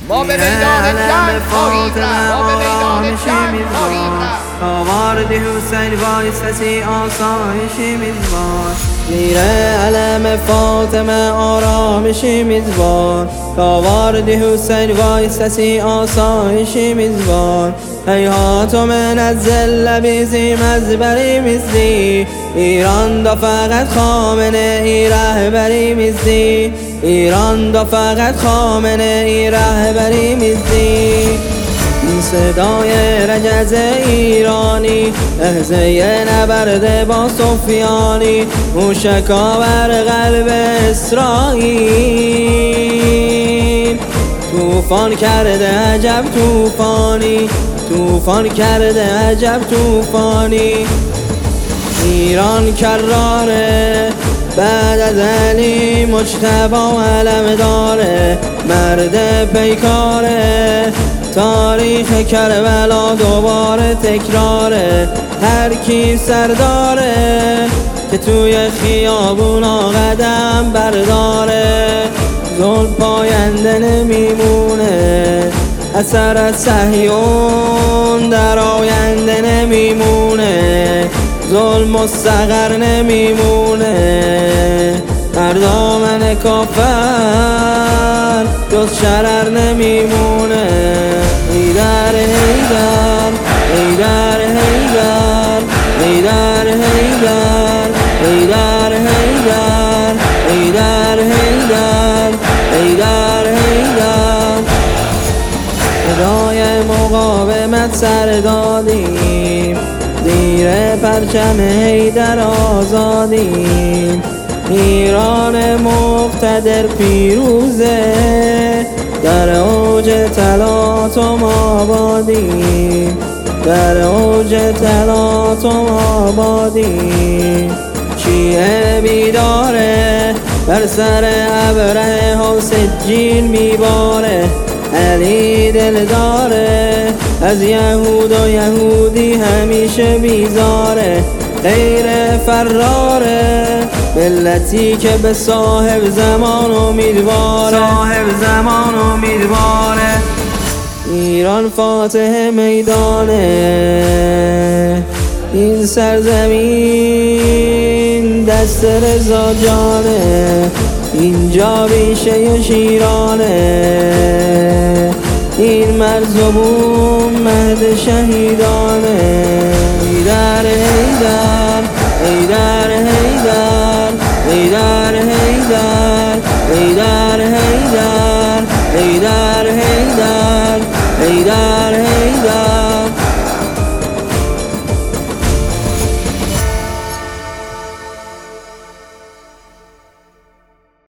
ما به میدان جنگ خواهیم رفت، ما به میدان جنگ خواهیم رفت. آوارد حسین وایسسی آسایشی میزبان، زیر علم فاطمه آرامشی میزبان. آوارد حسین وایسسی آسایشی میزبان، هیهات من الذل بیزیم از بری میزدی. ایران دا فقط خامنه ای رهبری میزدی، ایران دا فقط خامنه ای رهبری میزدی. این صدای رجز ایرانی، لحظه نبرد با سفیانی، موشکاور قلب اسرائیل. توفان کرده عجب توفانی، توفان کرده عجب توفانی. ایران کراره بعد از علی مجتبی علم داره، مرد پیکاره تاریخ کربلا دوباره تکراره. هر کی سرداره که توی خیابونا قدم برداره، ظلم پاینده نمیمونه، اثر از صهیون در آینده نمیمونه، ظلم مستقر نمیمونه. در دامن کافر جز شرر نمیمونه. حیدر حیدر حیدر حیدر حیدر حیدر حیدر حیدر حیدر حیدر حیدر حیدر. صدای مقاومت سر دادیم، زیر پرچم حیدر آزادیم. ایران مقتدر پیروزه، در اوج تلاطم آبادیم، در اوج تلاطم آبادیم. شیعه بیداره بر سر ابره و سجین میباره، علی دل داره از یهود و یهودی همیشه بیزاره. غیر فراره ملتی که به صاحب زمان امیدواره، صاحب زمان امیدواره. ایران فاتح میدانه، این سرزمین دست رضا جانه، اینجا بیشه شیرانه. این مرز و بوم مهد شهیدانه. حیدر حیدر حیدر حیدر حیدر حیدر حیدر حیدر حیدر حیدر حیدر